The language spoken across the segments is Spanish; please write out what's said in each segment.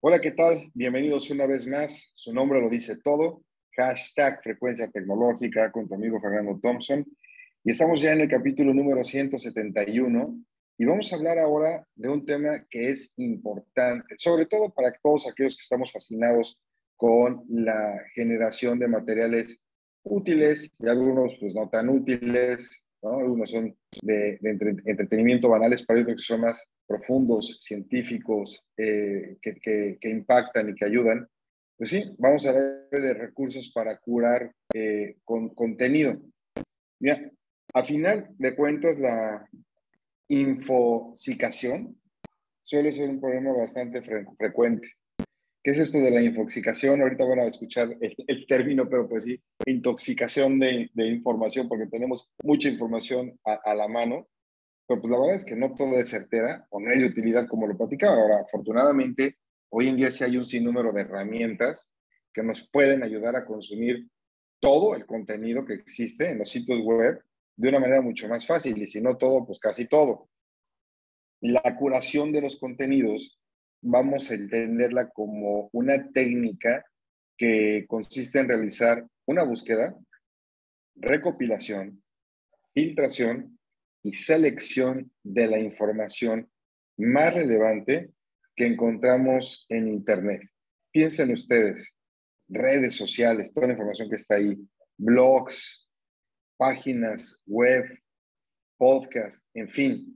Hola, ¿qué tal? Bienvenidos una vez más. Su nombre lo dice todo. Hashtag Frecuencia Tecnológica con tu amigo Fernando Thompson. Y estamos ya en el capítulo número 171 y vamos a hablar ahora de un tema que es importante, sobre todo para todos aquellos que estamos fascinados con la generación de materiales útiles y algunos pues no tan útiles, ¿no? Algunos son de entretenimiento banales, para otros que son más profundos, científicos, que impactan y que ayudan. Pues sí, vamos a hablar de recursos para curar con contenido. Mira, a final de cuentas, la infoxicación suele ser un problema bastante frecuente. ¿Qué es esto de la infoxicación? Ahorita van a escuchar el término, pero pues sí, intoxicación de información, porque tenemos mucha información a la mano, pero pues la verdad es que no todo es certera o no es de utilidad como lo platicaba. Ahora, afortunadamente, hoy en día sí hay un sinnúmero de herramientas que nos pueden ayudar a consumir todo el contenido que existe en los sitios web de una manera mucho más fácil, y si no todo, pues casi todo. La curación de los contenidos vamos a entenderla como una técnica que consiste en realizar una búsqueda, recopilación, filtración y selección de la información más relevante que encontramos en Internet. Piensen ustedes, redes sociales, toda la información que está ahí, blogs, páginas web, podcast, en fin.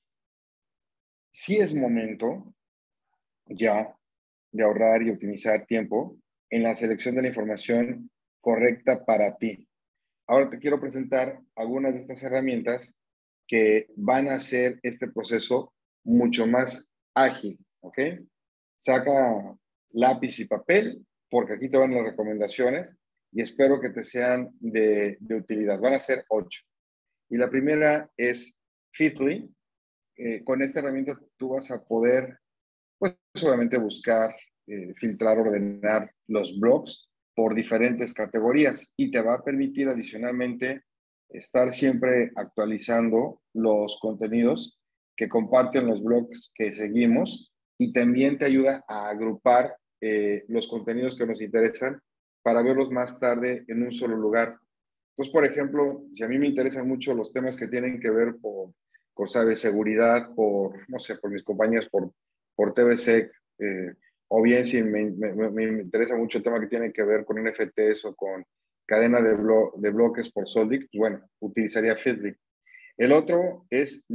Sí es momento ya de ahorrar y optimizar tiempo en la selección de la información correcta para ti. Ahora te quiero presentar algunas de estas herramientas que van a hacer este proceso mucho más ágil, ¿ok? Saca lápiz y papel, porque aquí te van las recomendaciones y espero que te sean de utilidad. Van a ser 8. Y la primera es Feedly. Con esta herramienta tú vas a poder, pues obviamente buscar, filtrar, ordenar los blogs por diferentes categorías y te va a permitir adicionalmente estar siempre actualizando los contenidos que comparten los blogs que seguimos, y también te ayuda a agrupar los contenidos que nos interesan para verlos más tarde en un solo lugar. Entonces, por ejemplo, si a mí me interesan mucho los temas que tienen que ver por ciberseguridad, no sé, por mis compañías, por TVSec, o bien si me interesa mucho el tema que tiene que ver con NFTs o con cadena de bloques por Solid, pues bueno, utilizaría Feedly. El otro es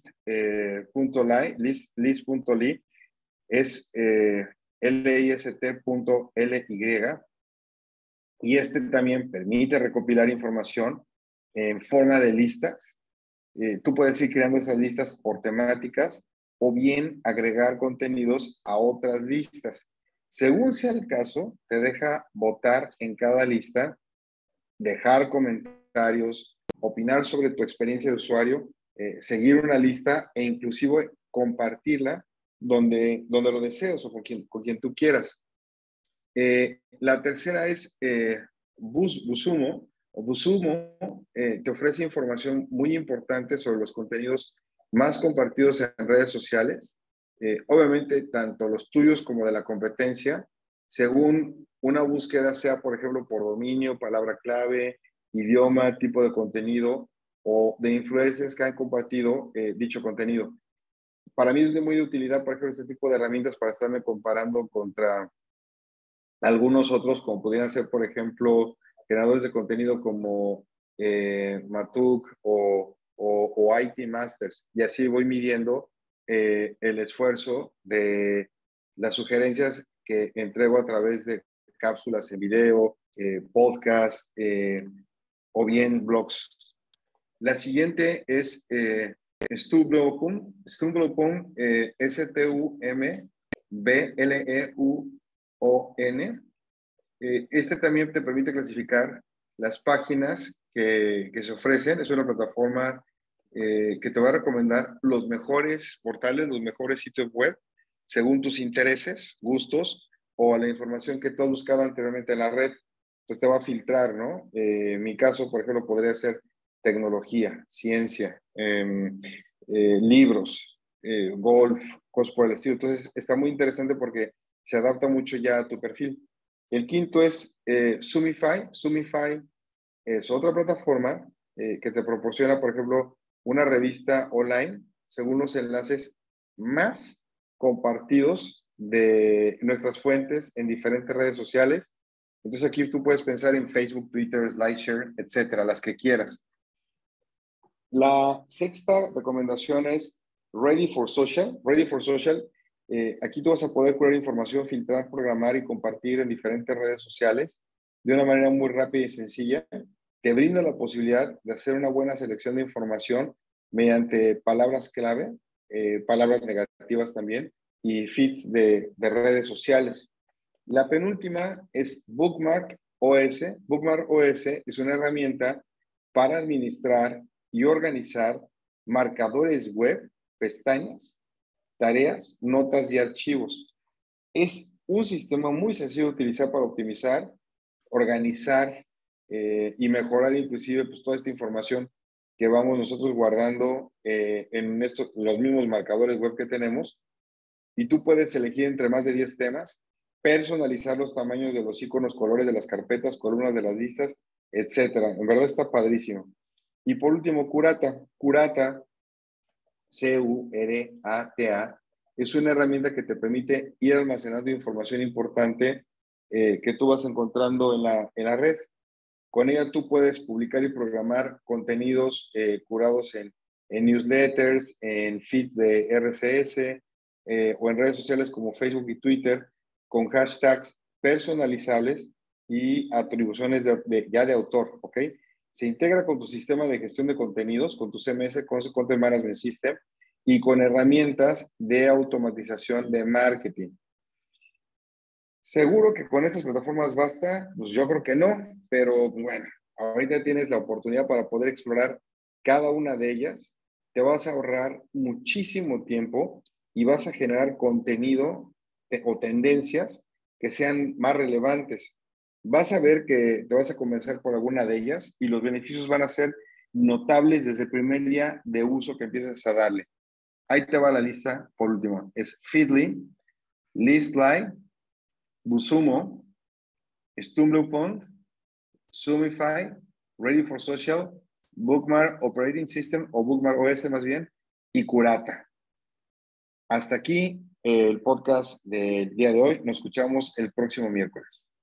list.ly, es list.ly, y este también permite recopilar información en forma de listas. Tú puedes ir creando esas listas por temáticas o bien agregar contenidos a otras listas. Según sea el caso, te deja votar en cada lista, dejar comentarios, opinar sobre tu experiencia de usuario, seguir una lista e inclusive compartirla donde lo desees o con quien tú quieras. La tercera es Busumo. Busumo te ofrece información muy importante sobre los contenidos más compartidos en redes sociales, obviamente tanto los tuyos como de la competencia, según una búsqueda, sea por ejemplo por dominio, palabra clave, idioma, tipo de contenido o de influencers que han compartido dicho contenido. Para mí es de muy utilidad, por ejemplo, este tipo de herramientas para estarme comparando contra algunos otros, como pudieran ser, por ejemplo, generadores de contenido como Matuk o IT Masters. Y así voy midiendo el esfuerzo de las sugerencias que entrego a través de cápsulas en video, podcast o bien blogs. La siguiente es Stumbleupon. Stumbleupon, Stumbleupon. Este también te permite clasificar las páginas que se ofrecen. Es una plataforma que te va a recomendar los mejores portales, los mejores sitios web, según tus intereses, gustos o la información que tú has buscado anteriormente en la red. Pues te va a filtrar, ¿no? En mi caso, por ejemplo, podría ser tecnología, ciencia, libros, golf, cosas por el estilo. Entonces, está muy interesante porque se adapta mucho ya a tu perfil. El quinto es Zoomify. Zoomify es otra plataforma que te proporciona, por ejemplo, una revista online según los enlaces más compartidos de nuestras fuentes en diferentes redes sociales. Entonces aquí tú puedes pensar en Facebook, Twitter, SlideShare, etcétera, las que quieras. La sexta recomendación es Ready for Social. Ready for Social, aquí tú vas a poder curar información, filtrar, programar y compartir en diferentes redes sociales de una manera muy rápida y sencilla. Te brinda la posibilidad de hacer una buena selección de información mediante palabras clave, palabras negativas también, y feeds de redes sociales. La penúltima es Bookmark OS. Bookmark OS es una herramienta para administrar y organizar marcadores web, pestañas, tareas, notas y archivos. Es un sistema muy sencillo de utilizar para optimizar, organizar y mejorar inclusive pues, toda esta información que vamos nosotros guardando en los mismos marcadores web que tenemos. Y tú puedes elegir entre más de 10 temas, personalizar los tamaños de los iconos, colores de las carpetas, columnas de las listas, etcétera. En verdad está padrísimo. Y por último, Curata. Curata, Curata, es una herramienta que te permite ir almacenando información importante que tú vas encontrando en la red. Con ella tú puedes publicar y programar contenidos curados en newsletters, en feeds de RSS o en redes sociales como Facebook y Twitter con hashtags personalizables y atribuciones ya de autor, ¿ok? Se integra con tu sistema de gestión de contenidos, con tu CMS, con su Content Management System y con herramientas de automatización de marketing. Seguro que con estas plataformas basta, pues yo creo que no, pero bueno, ahorita tienes la oportunidad para poder explorar cada una de ellas, te vas a ahorrar muchísimo tiempo y vas a generar contenido o tendencias que sean más relevantes. Vas a ver que te vas a comenzar por alguna de ellas y los beneficios van a ser notables desde el primer día de uso que empieces a darle. Ahí te va la lista por último. Es Feedly, Listline, BuzzSumo, StumbleUpon, Zoomify, Ready for Social, Bookmark Operating System o Bookmark OS más bien, y Curata. Hasta aquí el podcast del día de hoy. Nos escuchamos el próximo miércoles.